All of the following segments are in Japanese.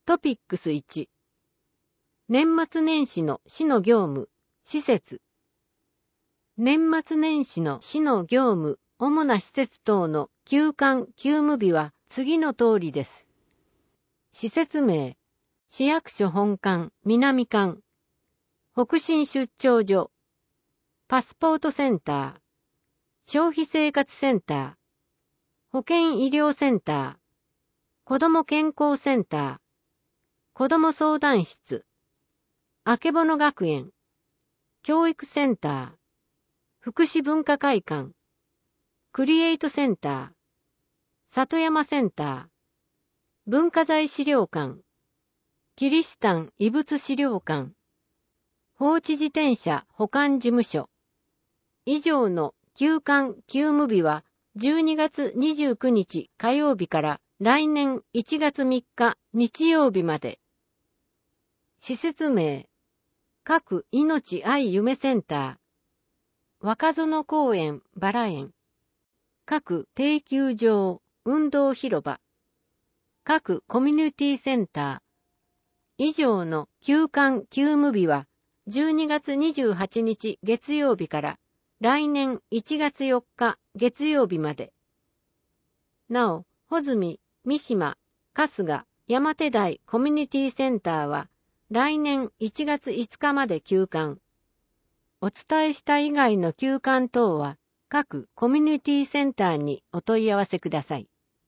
トピックス1、年末年始の市の業務、施設。年末年始の市の業務、主な施設等の休館・休務日は次の通りです。施設名、市役所本館、南館、北信出張所、パスポートセンター、消費生活センター、保健医療センター、子ども健康センター、子ども相談室、あけぼの学園、教育センター、福祉文化会館、クリエイトセンター、里山センター、文化財資料館、キリシタン遺物資料館、放置自転車保管事務所。以上の休館・休務日は12月29日火曜日から来年1月3日日曜日まで。施設名、各命愛夢センター、若園公園バラ園、各定休場運動広場、各コミュニティセンター。以上の休館・休務日は12月28日月曜日から来年1月4日月曜日まで。なお、穂積、三島、春日、山手台コミュニティセンターは来年1月5日まで休館。お伝えした以外の休館等は各コミュニティセンターにお問い合わせください。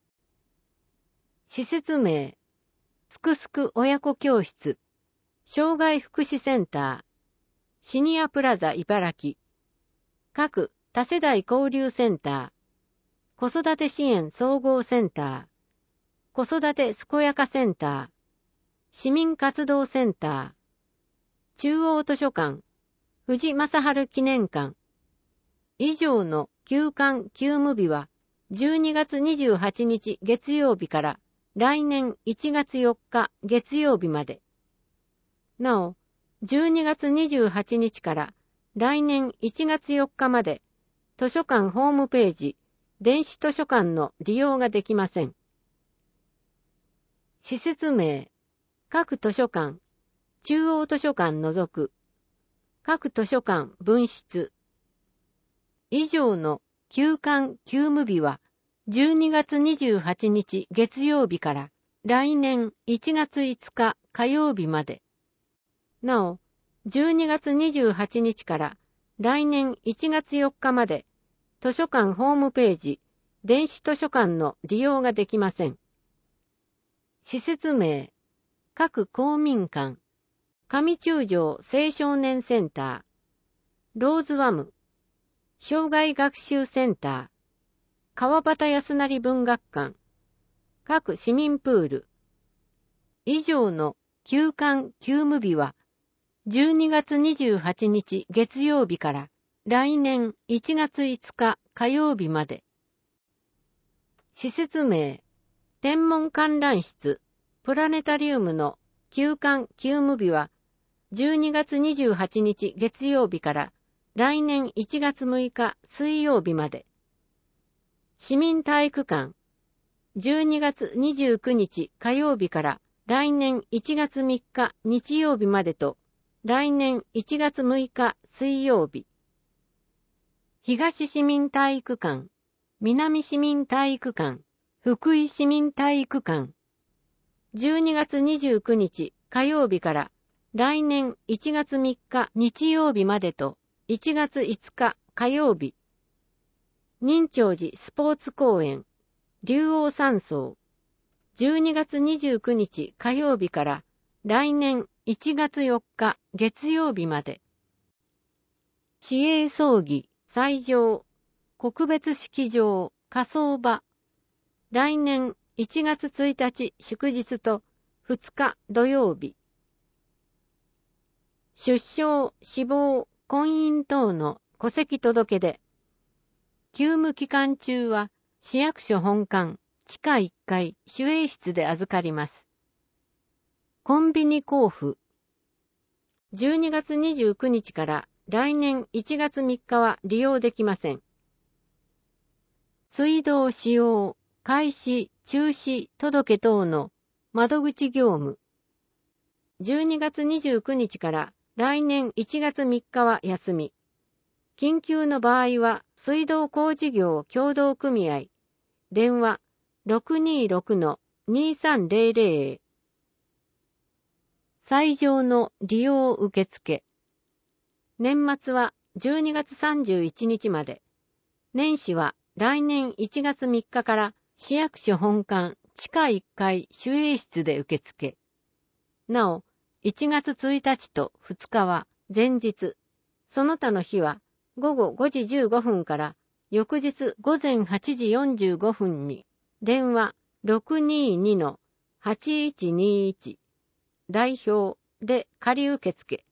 施設名、すくすく親子教室、障害福祉センター、シニアプラザ茨城、各多世代交流センター、子育て支援総合センター、子育て健やかセンター、市民活動センター、中央図書館、藤正春記念館。以上の休館・休務日は12月28日月曜日から来年1月4日月曜日まで。なお、12月28日から来年1月4日まで図書館ホームページ、電子図書館の利用ができません。施設名、各図書館、中央図書館除く、各図書館分室。以上の休館・休務日は12月28日月曜日から来年1月5日火曜日まで。なお、12月28日から来年1月4日まで図書館ホームページ、電子図書館の利用ができません。施設名、各公民館、上中条青少年センター、ローズワム、障害学習センター、川端康成文学館、各市民プール。以上の休館・休務日は12月28日月曜日から来年1月5日火曜日まで。施設名、天文観覧室、プラネタリウムの休館・休務日は12月28日月曜日から来年1月6日水曜日まで。市民体育館、12月29日火曜日から来年1月3日日曜日までと来年1月6日水曜日。東市民体育館、南市民体育館、福井市民体育館。12月29日火曜日から来年1月3日日曜日までと1月5日火曜日。仁長寺スポーツ公園、竜王山荘。12月29日火曜日から来年1月4日月曜日まで。市営葬儀、斎場、告別式場、火葬場。来年1月1日祝日と2日土曜日。出生、死亡、婚姻等の戸籍届出。休務期間中は市役所本館、地下1階、守衛室で預かります。コンビニ交付。12月29日から来年1月3日は利用できません。水道使用、開始、中止届等の窓口業務。 12月29日から来年1月3日は休み。緊急の場合は水道工事業協同組合、電話 626-2300 へ。斎場の利用受付。年末は12月31日まで。年始は来年1月3日から市役所本館地下1階守衛室で受付。なお、1月1日と2日は前日、その他の日は午後5時15分から翌日午前8時45分に電話 622-8121 代表で仮受付。